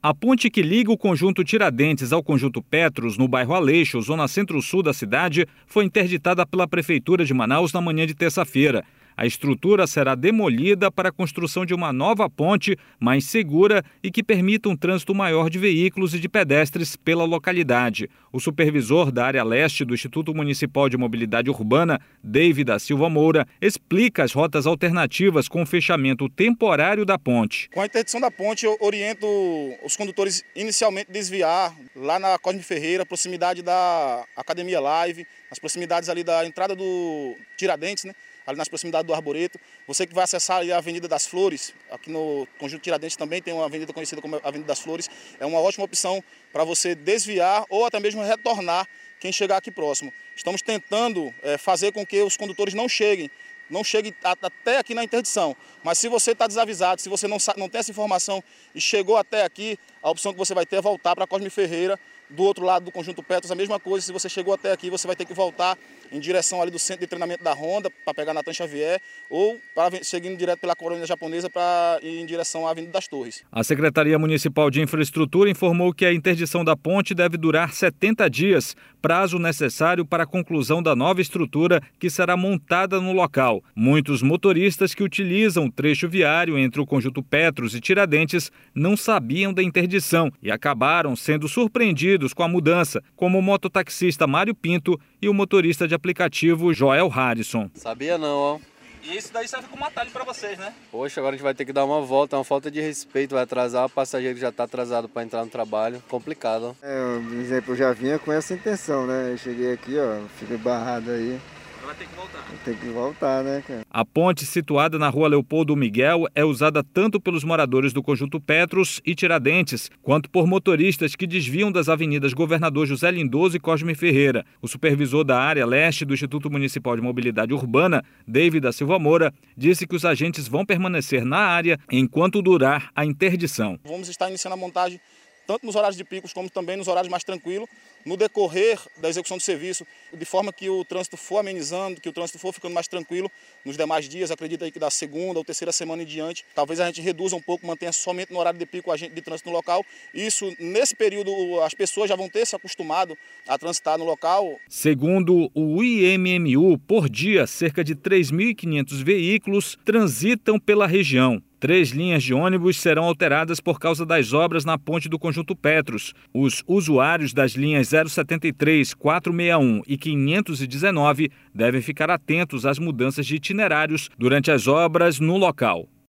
A ponte que liga o conjunto Tiradentes ao conjunto Petros, no bairro Aleixo, zona centro-sul da cidade, foi interditada pela Prefeitura de Manaus na manhã de terça-feira. A estrutura será demolida para a construção de uma nova ponte mais segura e que permita um trânsito maior de veículos e de pedestres pela localidade. O supervisor da área leste do Instituto Municipal de Mobilidade Urbana, David da Silva Moura, explica as rotas alternativas com o fechamento temporário da ponte. Com a interdição da ponte, eu oriento os condutores inicialmente desviar lá na Cosme Ferreira, proximidade da Academia Live, nas proximidades ali da entrada do Tiradentes, né? Ali nas proximidades do Arboreto. Você que vai acessar ali a Avenida das Flores, aqui no conjunto Tiradentes também tem uma avenida conhecida como Avenida das Flores, é uma ótima opção para você desviar ou até mesmo retornar quem chegar aqui próximo. Estamos tentando fazer com que os condutores não cheguem até aqui na interdição, mas se você está desavisado, se você não tem essa informação e chegou até aqui, a opção que você vai ter é voltar para a Cosme Ferreira, do outro lado do conjunto Petros, a mesma coisa. Se você chegou até aqui, você vai ter que voltar em direção ali do centro de treinamento da Honda para pegar Natan Xavier ou seguindo direto pela Colônia Japonesa para ir em direção à Avenida das Torres. A Secretaria Municipal de Infraestrutura informou que a interdição da ponte deve durar 70 dias, prazo necessário para a conclusão da nova estrutura que será montada no local. Muitos motoristas que utilizam o trecho viário entre o conjunto Petros e Tiradentes não sabiam da interdição e acabaram sendo surpreendidos com a mudança, como o mototaxista Mário Pinto e o motorista de aplicativo Joel Harrison. Sabia não, ó. E isso daí serve como atalho para vocês, né? Poxa, agora a gente vai ter que dar uma volta, é uma falta de respeito, vai atrasar o passageiro que já está atrasado para entrar no trabalho, complicado. Por exemplo, eu já vinha com essa intenção, né? Eu cheguei aqui, ó, fiquei barrado aí. Vai ter que voltar. Tem que voltar, né, cara? A ponte, situada na rua Leopoldo Miguel, é usada tanto pelos moradores do conjunto Petros e Tiradentes, quanto por motoristas que desviam das avenidas Governador José Lindoso e Cosme Ferreira. O supervisor da área leste do Instituto Municipal de Mobilidade Urbana, David da Silva Moura, disse que os agentes vão permanecer na área enquanto durar a interdição. Vamos estar iniciando a montagem tanto nos horários de picos como também nos horários mais tranquilos, no decorrer da execução do serviço, de forma que o trânsito for amenizando, que o trânsito for ficando mais tranquilo nos demais dias. Acredito aí que da segunda ou terceira semana em diante, talvez a gente reduza um pouco, mantenha somente no horário de pico o agente de trânsito no local. Isso, nesse período, as pessoas já vão ter se acostumado a transitar no local. Segundo o IMMU, por dia, cerca de 3.500 veículos transitam pela região. 3 linhas de ônibus serão alteradas por causa das obras na ponte do conjunto Petros. Os usuários das linhas 073, 461 e 519 devem ficar atentos às mudanças de itinerários durante as obras no local.